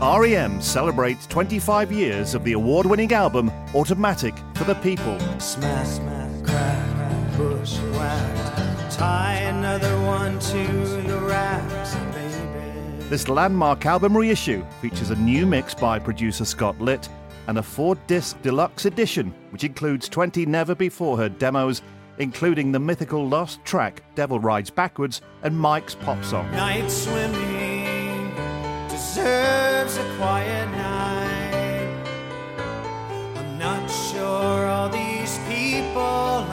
REM celebrates 25 years of the award-winning album Automatic for the People. Smash, smash, crack, bushwhacked, tie another one to the racks, baby. This landmark album reissue features a new mix by producer Scott Litt and a 4-disc deluxe edition, which includes 20 never-before-heard demos, including the mythical lost track Devil Rides Backwards and Mike's pop song. Night swimming deserves a quiet night. I'm not sure all these people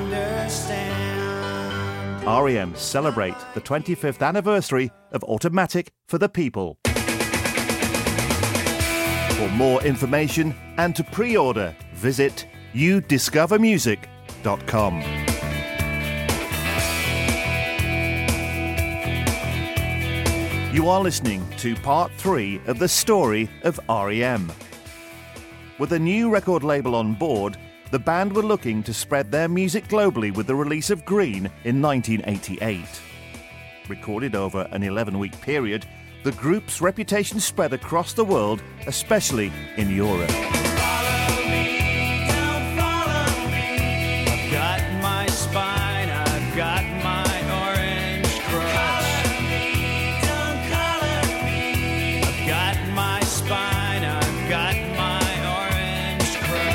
understand. REM celebrate the 25th anniversary of Automatic for the People. For more information and to pre-order, visit youdiscovermusic.com. You are listening to part 3 of the story of REM. With a new record label on board, the band were looking to spread their music globally with the release of Green in 1988. Recorded over an 11-week period, the group's reputation spread across the world, especially in Europe. Follow me, don't follow me. I've got my spine, I've got my orange crush. Color me, don't color me. I've got my spine, I've got my orange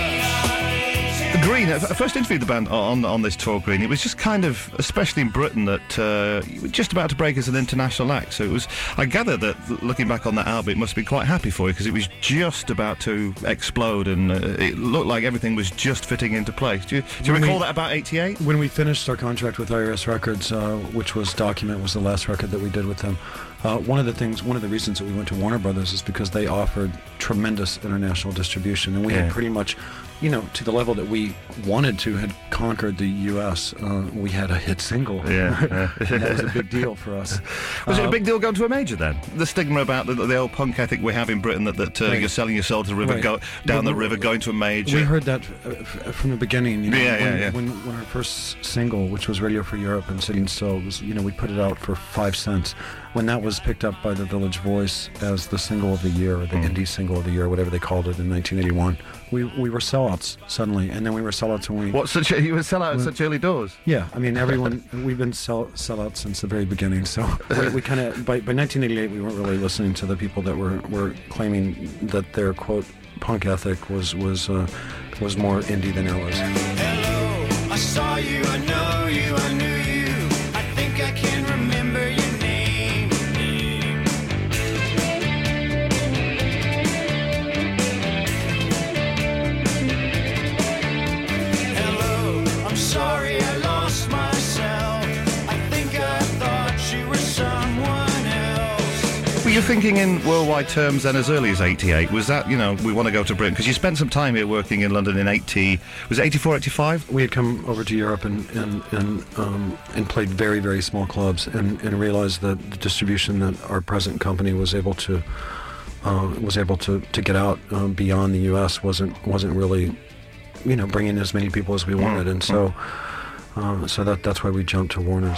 crush. Green, I first interviewed the band on this tour, Green. It was just kind of, especially in Britain, that you were just about to break as an international act. So it was, I gather that looking back on that album, it must be quite happy for you because it was just about to explode and it looked like everything was just fitting into place. Do you recall that about 88? When we finished our contract with IRS Records, which was Document, was the last record that we did with them. One of the reasons that we went to Warner Brothers is because they offered tremendous international distribution, and we had pretty much, to the level that we wanted to, had conquered the U.S. We had a hit single. Yeah. That was a big deal for us. Was it a big deal going to a major then? The stigma about the old punk ethic we have in Britain that Right. you're selling your soul to the river, Right. go down the river, going to a major. We heard that from the beginning. When our first single, which was Radio for Europe and Sitting Still, was, we put it out for 5 cents. When that was picked up by the Village Voice as the single of the year, or the indie single of the year, whatever they called it in 1981, we were sellouts suddenly, and then we were sellouts when we... You were sellout at such early doors? Yeah, I mean, everyone, we've been sellouts since the very beginning, so we kind of, by 1988, we weren't really listening to the people that were claiming that their, quote, punk ethic was more indie than ours. Hello, I saw you, I know you, I knew you. I think I can remember your name. Hello, I'm sorry I lost myself. I think I thought you were someone else. Were you thinking in worldwide terms then as early as 88? Was that, we want to go to Britain? Because you spent some time here working in London in was it 84, 85? We had come over to Europe and played very, very small clubs and realized that the distribution that our present company was able to get out beyond the U.S. wasn't really, bringing as many people as we wanted, and so that's why we jumped to Warner's.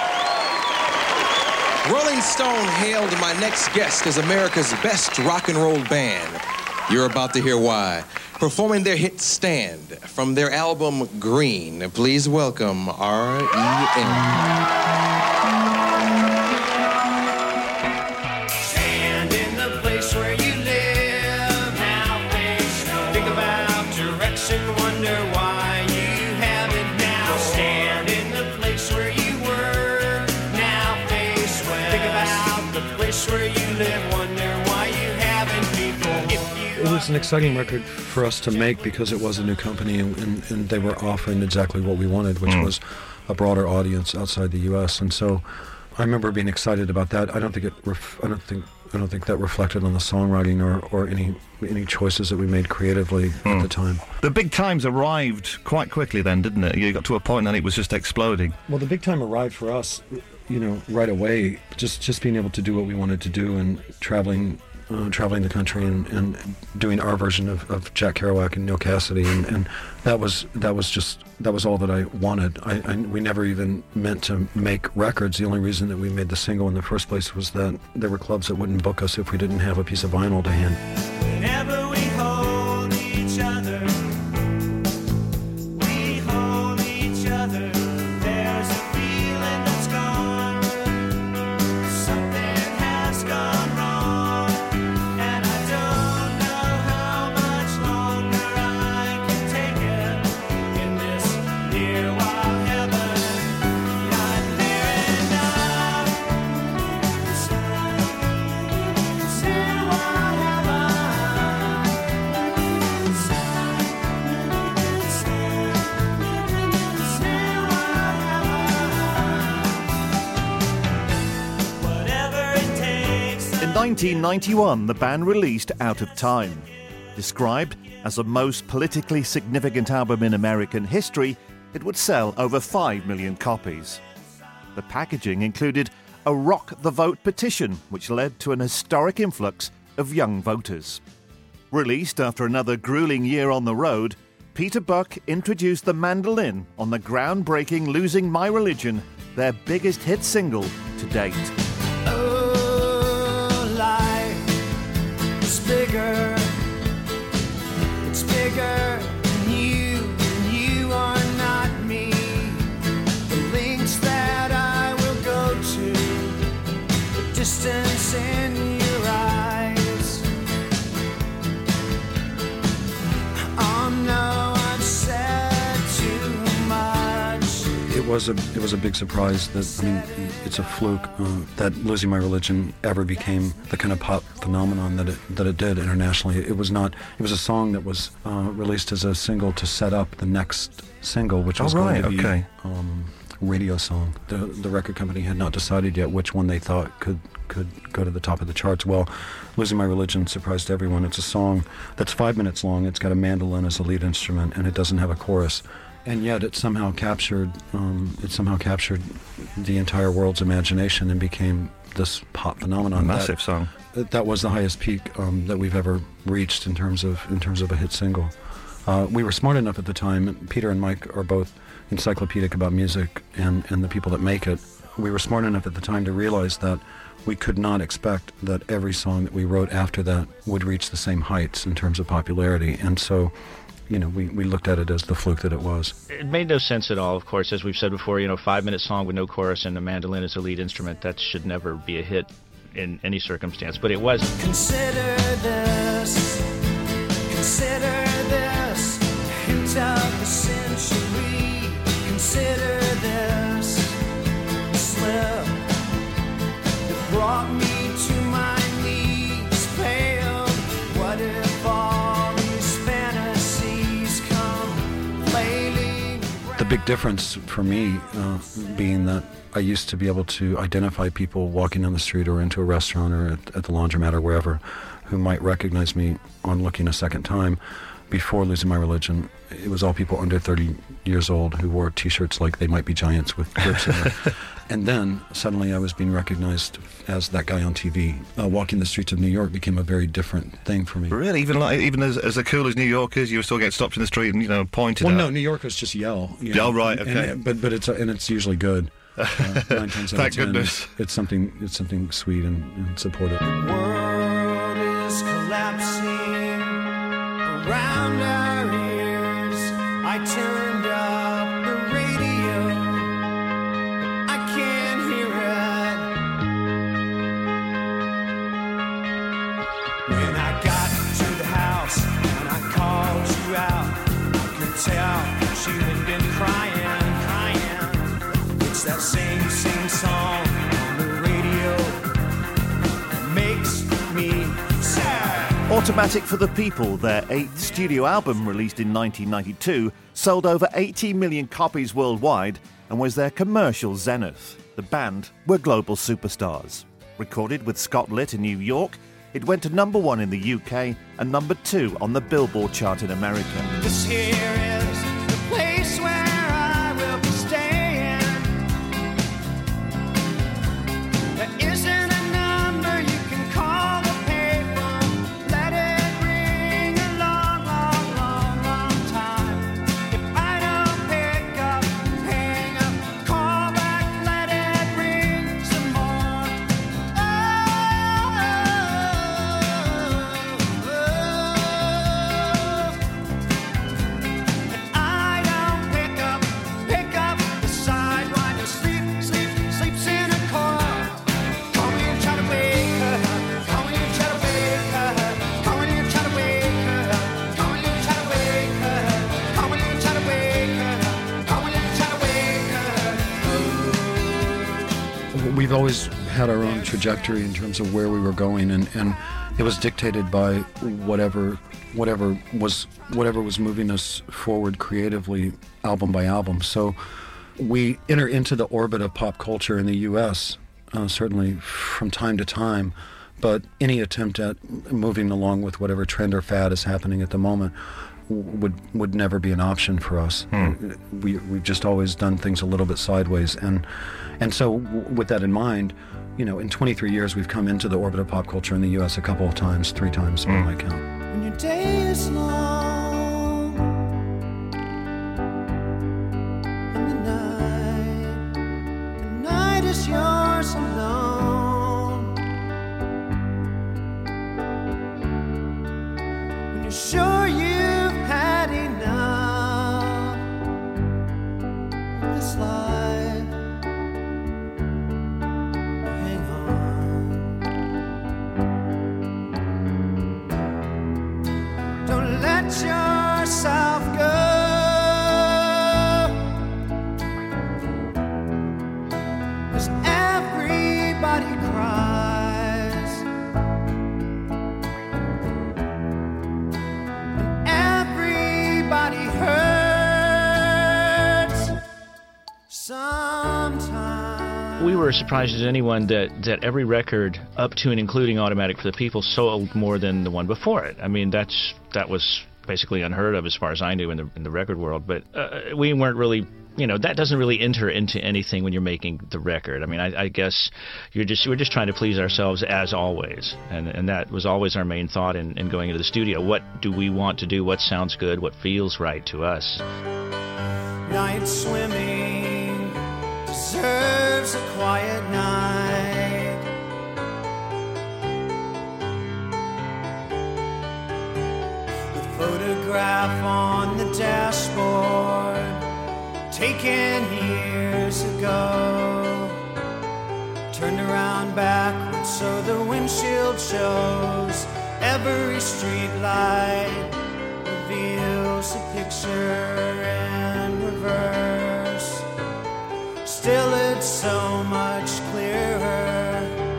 Rolling Stone hailed my next guest as America's best rock and roll band. You're about to hear why. Performing their hit Stand from their album Green, please welcome R.E.M. Stand in the place where you live. Now face no. Think about direction, wonder why you haven't now. Stand in the place where you were. Now face west. Think about the place where you live, wonder why you haven't before. It was an exciting record for us to make because it was a new company and they were offering exactly what we wanted, which was a broader audience outside the U.S. And so I remember being excited about that. I don't think that reflected on the songwriting or any choices that we made creatively at the time. The big times arrived quite quickly then, didn't it? You got to a point and it was just exploding. Well, the big time arrived for us, right away. Just being able to do what we wanted to do and traveling traveling the country and doing our version of Jack Kerouac and Neil Cassidy, and that was all that I wanted. We never even meant to make records. The only reason that we made the single in the first place was that there were clubs that wouldn't book us if we didn't have a piece of vinyl to hand. Whenever we hold each other, there's a feeling that's gone. Something has gone wrong, and I don't know how much longer I can take it in this near wild heaven. Not near enough. This near wild heaven. This near wild heaven. Whatever it takes. In 1991, the band released Out of Time. Described as the most politically significant album in American history, it would sell over 5 million copies. The packaging included a Rock the Vote petition, which led to an historic influx of young voters. Released after another grueling year on the road, Peter Buck introduced the mandolin on the groundbreaking Losing My Religion, their biggest hit single to date. Oh, life is bigger. It's bigger than you are not me. The links that I will go to, the distance in your eyes. Oh no, I've said too much. It was a big surprise that, it's a fluke that Losing My Religion ever became the kind of pop phenomenon that it did internationally. It was a song that was released as a single to set up the next single, which was going to be Radio Song. The record company had not decided yet which one they thought could go to the top of the charts. Well, Losing My Religion surprised everyone. It's a song that's 5 minutes long. It's got a mandolin as a lead instrument, and it doesn't have a chorus. And yet it somehow captured the entire world's imagination and became this pop phenomenon. A massive song. That was the highest peak that we've ever reached in terms of a hit single. We were smart enough at the time. Peter and Mike are both encyclopedic about music and the people that make it. We were smart enough at the time to realize that we could not expect that every song that we wrote after that would reach the same heights in terms of popularity. And so, we looked at it as the fluke that it was. It made no sense at all, of course, as we've said before, 5-minute song with no chorus and a mandolin as a lead instrument. That should never be a hit in any circumstance, but it was. Consider this, hint of the century. Consider this, slip that brought me to my knees, pale. What if all these fantasies come flailing? The big difference for me being that I used to be able to identify people walking down the street or into a restaurant or at the laundromat or wherever who might recognize me on looking a second time. Before Losing My Religion, it was all people under 30 years old who wore T-shirts like They Might Be Giants with grips in it. And then suddenly I was being recognized as that guy on TV. Walking the streets of New York became a very different thing for me. Really? Even as cool as New Yorkers, you still get stopped in the street and pointed at? Well, no, New Yorkers just yell. Oh, right, okay. But it's usually good. 9 times out of 10, Thank goodness. It's something sweet and supportive. The world is collapsing around our ears. I turned up the radio, I can't hear it. When I got to the house and I called you out, I could tell that you had been crying. It's that same song on the radio that makes me sad. Automatic for the People, their 8th studio album released in 1992, sold over 80 million copies worldwide and was their commercial zenith. The band were global superstars. Recorded with Scott Litt in New York, it went to number 1 in the UK and number 2 on the Billboard chart in America. This here is the place where I will be staying. There isn't a number you can call to pay for we've always had our own trajectory in terms of where we were going, and it was dictated by whatever was moving us forward creatively, album by album. So we enter into the orbit of pop culture in the U.S. Certainly from time to time, but any attempt at moving along with whatever trend or fad is happening at the moment would never be an option for us. We've just always done things a little bit sideways, and so with that in mind, you know, in 23 years we've come into the orbit of pop culture in the U.S. a couple of times, 3 times by my count. When your day is long and the night is yours alone. When you're sure you've had enough of this life, hang on. Don't let yourself go, 'cause everybody cries and everybody hurts sometimes. We were as surprised as anyone that every record up to and including Automatic for the People sold more than the one before it. I mean, that was basically unheard of as far as I knew in the record world. But we weren't really, you know, that doesn't really enter into anything when you're making the record. I mean, I guess we're just trying to please ourselves as always, and that was always our main thought in going into the studio. What do we want to do? What sounds good? What feels right to us? Night swimming deserves a quiet night. The photograph on the dashboard, taken years ago, turned around backwards so the windshield shows. Every street light reveals a picture in reverse. Still it's so much clearer.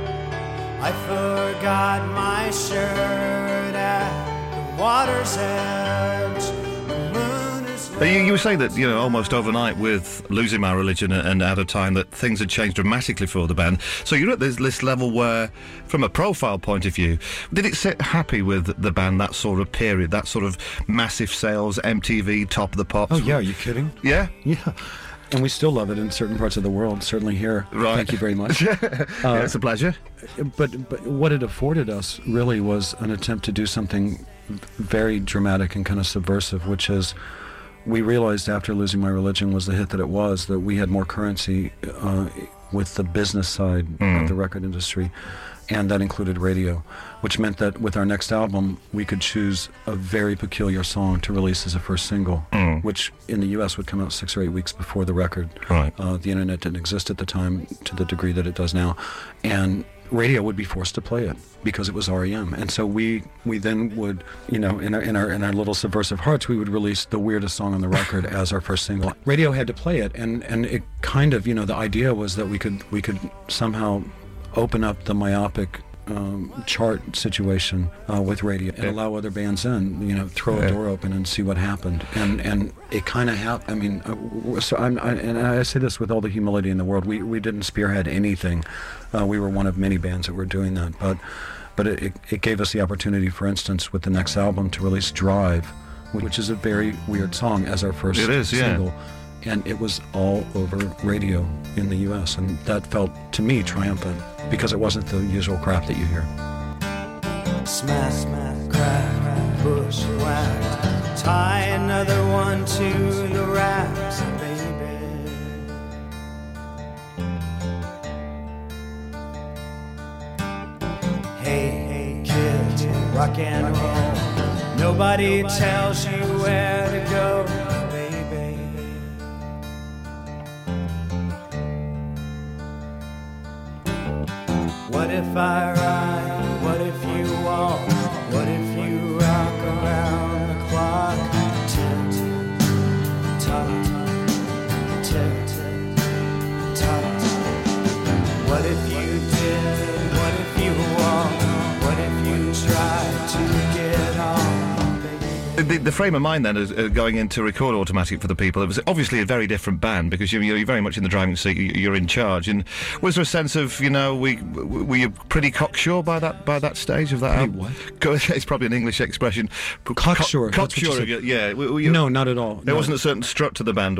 I forgot my shirt at the water's edge. The moon is You were saying that, you know, almost overnight with Losing My Religion and Out of Time, that things had changed dramatically for the band. So you're at this level where, from a profile point of view, did it sit happy with the band, that sort of period, that sort of massive sales, MTV, Top of the Pops? Oh yeah, are you kidding? Yeah? Yeah. And we still love it in certain parts of the world, certainly here. Right. Thank you very much. Yeah, it's a pleasure. But what it afforded us really was an attempt to do something very dramatic and kind of subversive, which is, we realized after Losing My Religion was the hit that it was, that we had more currency with the business side of the record industry, and that included radio, which meant that with our next album, we could choose a very peculiar song to release as a first single, which in the U.S. would come out 6 or 8 weeks before the record. Right. The internet didn't exist at the time to the degree that it does now, and radio would be forced to play it because it was REM. And so we then would, you know, in our little subversive hearts, we would release the weirdest song on the record as our first single. Radio had to play it, and it kind of, you know, the idea was that we could somehow open up the myopic chart situation with radio and allow other bands in, you know, throw a door open and see what happened. And it kind of happened. I mean, so I say this with all the humility in the world. We didn't spearhead anything. We were one of many bands that were doing that. But it gave us the opportunity, for instance, with the next album to release Drive, which is a very weird song, as our first single. And it was all over radio in the U.S. And that felt, to me, triumphant, because it wasn't the usual crap that you hear. Smash, smash, crack, bushwhacked. Tie another one to the racks, baby. Hey, kids, rock and roll. Nobody tells you where to go, baby. What if I ride? What if you walk? What if you rock around the clock? Tick, tock, tick, tock. What if The frame of mind then, going into record Automatic for the People, it was obviously a very different band because you're very much in the driving seat, you're in charge. And was there a sense of, were you pretty cocksure by that stage of that album? What? It's probably an English expression. Cocksure. Cocksure, yeah. No, not at all. There wasn't a certain strut to the band?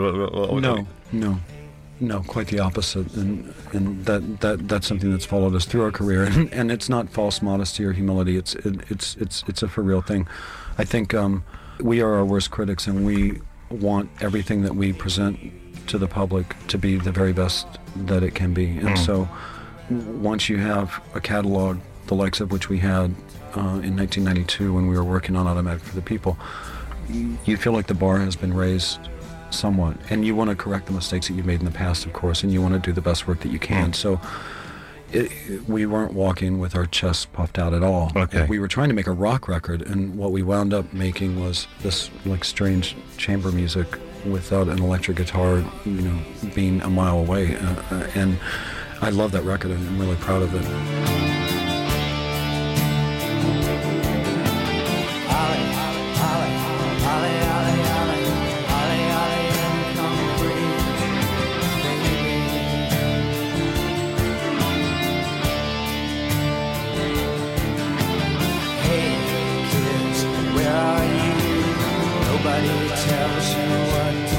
No, quite the opposite, and that's something that's followed us through our career, and it's not false modesty or humility. It's a for real thing. I think we are our worst critics, and we want everything that we present to the public to be the very best that it can be. And so, once you have a catalog the likes of which we had in 1992 when we were working on Automatic for the People, you feel like the bar has been raised somewhat, and you want to correct the mistakes that you've made in the past, of course, and you want to do the best work that you can. So we weren't walking with our chests puffed out at all. Okay. We were trying to make a rock record, and what we wound up making was this strange chamber music without an electric guitar, being a mile away. And I love that record, and I'm really proud of it. Tells you what to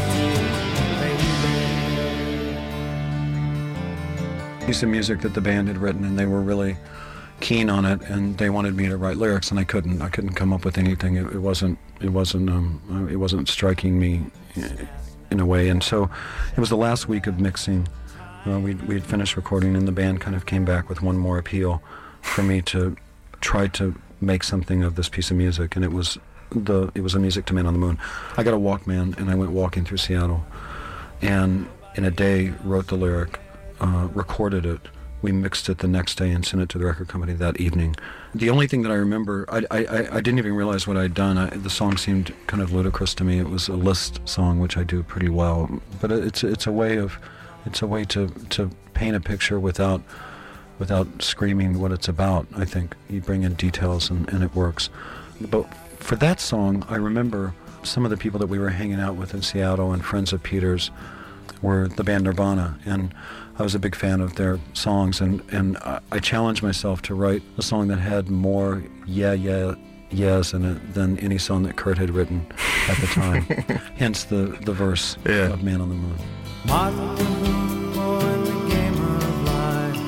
do, baby. Piece of music that the band had written, and they were really keen on it, and they wanted me to write lyrics, and I couldn't come up with anything. It wasn't striking me in a way. And so it was the last week of mixing. We'd finished recording, and the band kind of came back with one more appeal for me to try to make something of this piece of music, and it was a music to Man on the Moon. I got a Walkman, and I went walking through Seattle, and in a day wrote the lyric, recorded it. We mixed it the next day and sent it to the record company that evening. The only thing that I remember, I didn't even realize what I'd done. The song seemed kind of ludicrous to me. It was a list song, which I do pretty well, but it's a way to paint a picture without screaming what it's about. I think you bring in details and it works. But for that song, I remember some of the people that we were hanging out with in Seattle and friends of Peter's were the band Nirvana, and I was a big fan of their songs, and I challenged myself to write a song that had more yes in it than any song that Kurt had written at the time. Hence the verse of Man on the Moon. Martin in the game of life.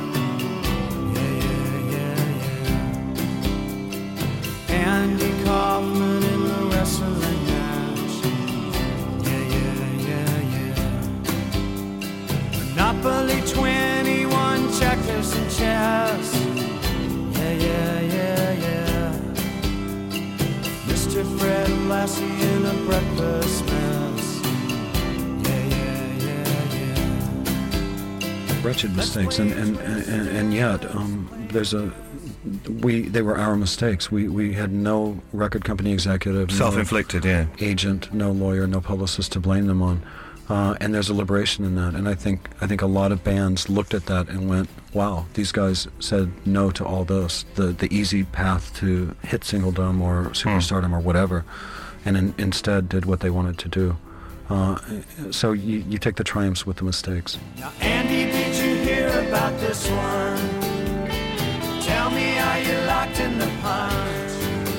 Yeah. Andy Kaufman in the wrestling match. Yeah. Monopoly 21, checkers and chess. Yeah. Mr. Fred Lassie in a breakfast mess. Wretched mistakes, and yet they were our mistakes. We had no record company executive, self-inflicted, agent, no lawyer, no publicist to blame them on, and there's a liberation in that. And I think a lot of bands looked at that and went, "Wow, these guys said no to all this, the easy path to hit singledom or superstardom or whatever, and instead did what they wanted to do." So you take the triumphs with the mistakes. Now, Andy, did you hear about this one? Tell me, are you locked in the punch?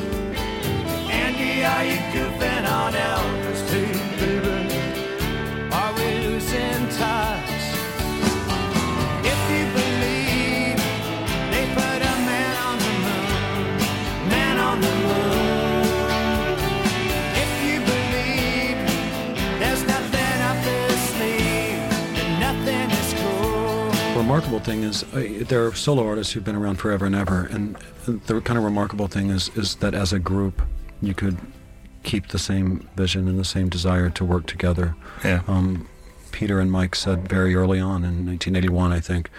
Andy, are you goofing on Elvis too, baby? Are we losing touch? If you believe they put a man on the moon, man on the moon. The remarkable thing is there are solo artists who've been around forever and ever, and the kind of remarkable thing is that as a group you could keep the same vision and the same desire to work together. Peter and Mike said very early on in 1981, I think,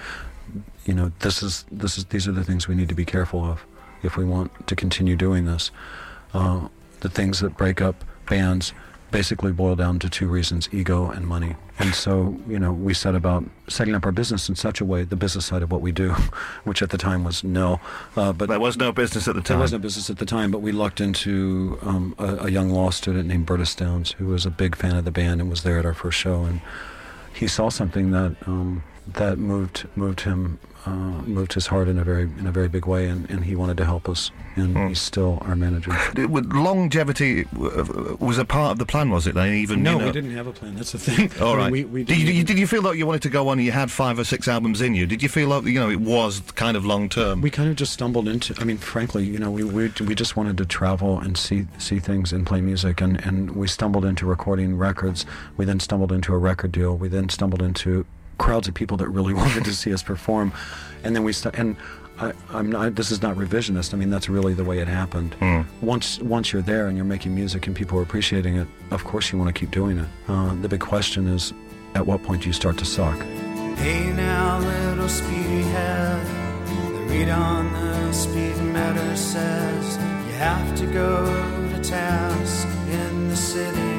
these are the things we need to be careful of if we want to continue doing this. The things that break up bands basically boil down to two reasons: ego and money. And so, we set about setting up our business in such a way, the business side of what we do, which at the time was nil. But there was no business at the time. There was no business at the time, but we lucked into a young law student named Bertus Downs, who was a big fan of the band and was there at our first show. And he saw something that moved his heart in a very big way, and he wanted to help us, and he's still our manager. Longevity was a part of the plan, was it? Then even no, we didn't have a plan. That's the thing. All right. Did you feel like you wanted to go on and you had 5 or 6 albums in you? Did you feel like it was kind of long term? We kind of just stumbled into. I mean, frankly, we just wanted to travel and see things and play music, and we stumbled into recording records. We then stumbled into a record deal. We then stumbled into crowds of people that really wanted to see us perform, and then this is not revisionist. I mean, that's really the way it happened. Once you're there and you're making music and people are appreciating it, of course you want to keep doing it. The big question is, at what point do you start to suck? Hey now, little speedy head, the read on the speedometer says you have to go to task in the city.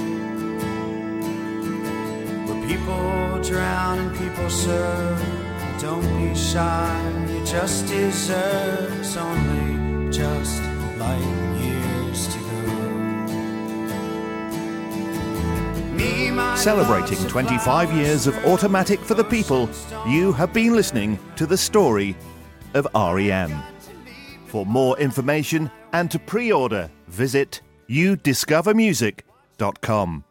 People drown and people serve. Don't be shy, you just deserve. It's only just like years to go. Celebrating 25 years of Automatic for the People, you have been listening to the story of REM. For more information and to pre-order, visit youdiscovermusic.com.